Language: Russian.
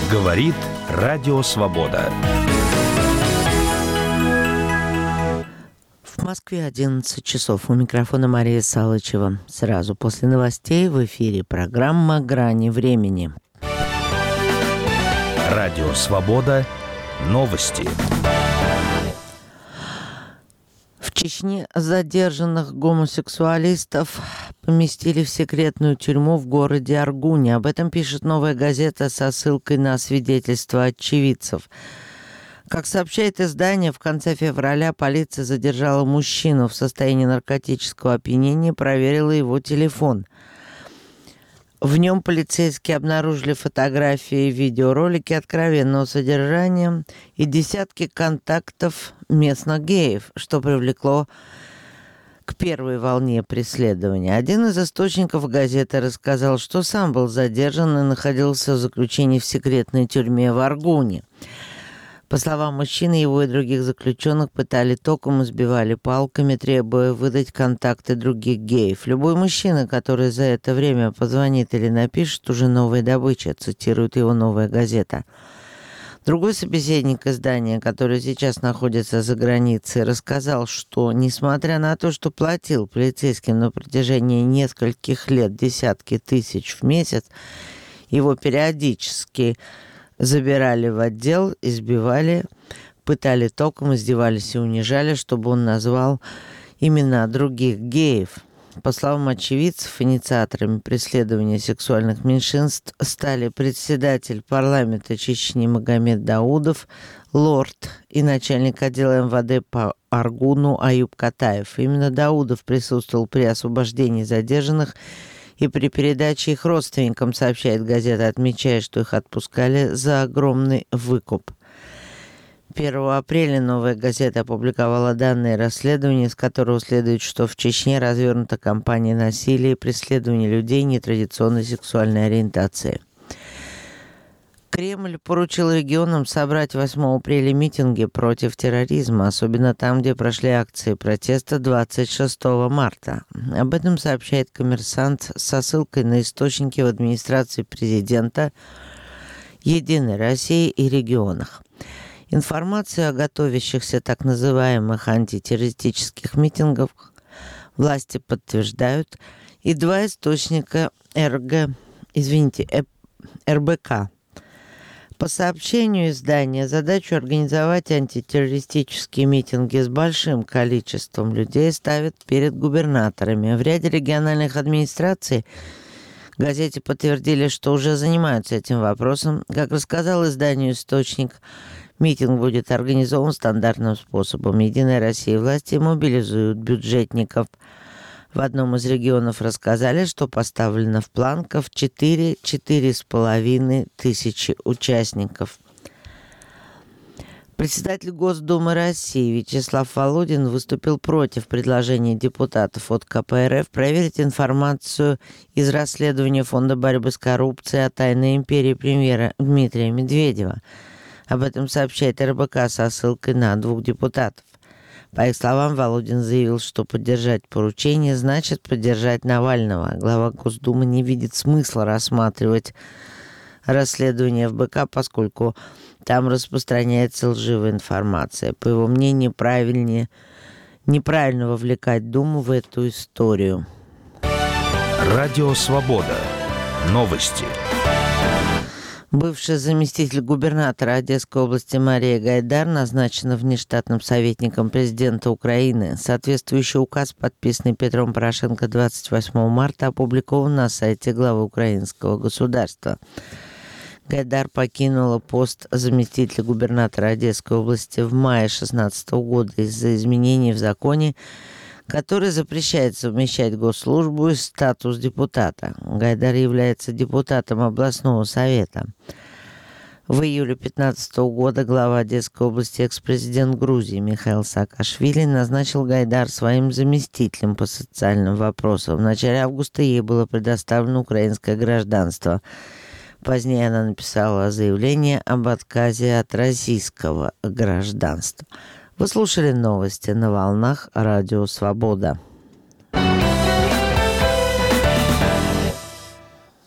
Говорит Радио Свобода. В Москве 11 часов. У микрофона Мария Салычева. Сразу после новостей в эфире программа «Грани времени». Радио Свобода. Новости. В Чечне задержанных гомосексуалистов поместили в секретную тюрьму в городе Аргуне. Об этом пишет «Новая газета» со ссылкой на свидетельства очевидцев. Как сообщает издание, в конце февраля полиция задержала мужчину в состоянии наркотического опьянения и проверила его телефон. В нем полицейские обнаружили фотографии и видеоролики откровенного содержания и десятки контактов местных геев, что привлекло к первой волне преследования. Один из источников газеты рассказал, что сам был задержан и находился в заключении в секретной тюрьме в Аргуне. По словам мужчины, его и других заключенных пытали током, избивали палками, требуя выдать контакты других геев. «Любой мужчина, который за это время позвонит или напишет, уже новая добыча», цитирует его «Новая газета». Другой собеседник издания, который сейчас находится за границей, рассказал, что, несмотря на то, что платил полицейским на протяжении нескольких лет десятки тысяч в месяц, его периодически забирали в отдел, избивали, пытали током, издевались и унижали, чтобы он назвал имена других геев. По словам очевидцев, инициаторами преследования сексуальных меньшинств стали председатель парламента Чечни Магомед Даудов, лорд и начальник отдела МВД по Аргуну Аюб Катаев. Именно Даудов присутствовал при освобождении задержанных и при передаче их родственникам, сообщает газета, отмечая, что их отпускали за огромный выкуп. 1 апреля «Новая газета» опубликовала данные расследования, из которого следует, что в Чечне развернута кампания насилия и преследования людей нетрадиционной сексуальной ориентации. Кремль поручил регионам собрать 8 апреля митинги против терроризма, особенно там, где прошли акции протеста 26 марта. Об этом сообщает «Коммерсант» со ссылкой на источники в администрации президента, «Единой России» и регионах. Информацию о готовящихся так называемых антитеррористических митингах власти подтверждают, и два источника РБК. По сообщению издания, задачу организовать антитеррористические митинги с большим количеством людей ставят перед губернаторами. В ряде региональных администраций газете подтвердили, что уже занимаются этим вопросом. Как рассказал изданию источник, митинг будет организован стандартным способом. «Единая Россия» и власти мобилизуют бюджетников. В одном из регионов рассказали, что поставлено в планках 4-4,5 тысячи участников. Председатель Госдумы России Вячеслав Володин выступил против предложения депутатов от КПРФ проверить информацию из расследования Фонда борьбы с коррупцией о тайной империи премьера Дмитрия Медведева. Об этом сообщает РБК со ссылкой на двух депутатов. По их словам, Володин заявил, что поддержать поручение значит поддержать Навального. Глава Госдумы не видит смысла рассматривать расследование ФБК, поскольку там распространяется лживая информация. По его мнению, неправильно вовлекать Думу в эту историю. Радио Свобода. Новости. Бывший заместитель губернатора Одесской области Мария Гайдар назначена внештатным советником президента Украины. Соответствующий указ, подписанный Петром Порошенко 28 марта, опубликован на сайте главы украинского государства. Гайдар покинула пост заместителя губернатора Одесской области в мае 2016 года из-за изменений в законе, который запрещает совмещать госслужбу и статус депутата. Гайдар является депутатом областного совета. В июле 2015 года глава Одесской области экс-президент Грузии Михаил Саакашвили назначил Гайдар своим заместителем по социальным вопросам. В начале августа ей было предоставлено украинское гражданство. Позднее она написала заявление об отказе от российского гражданства. Вы слушали новости на волнах Радио Свобода.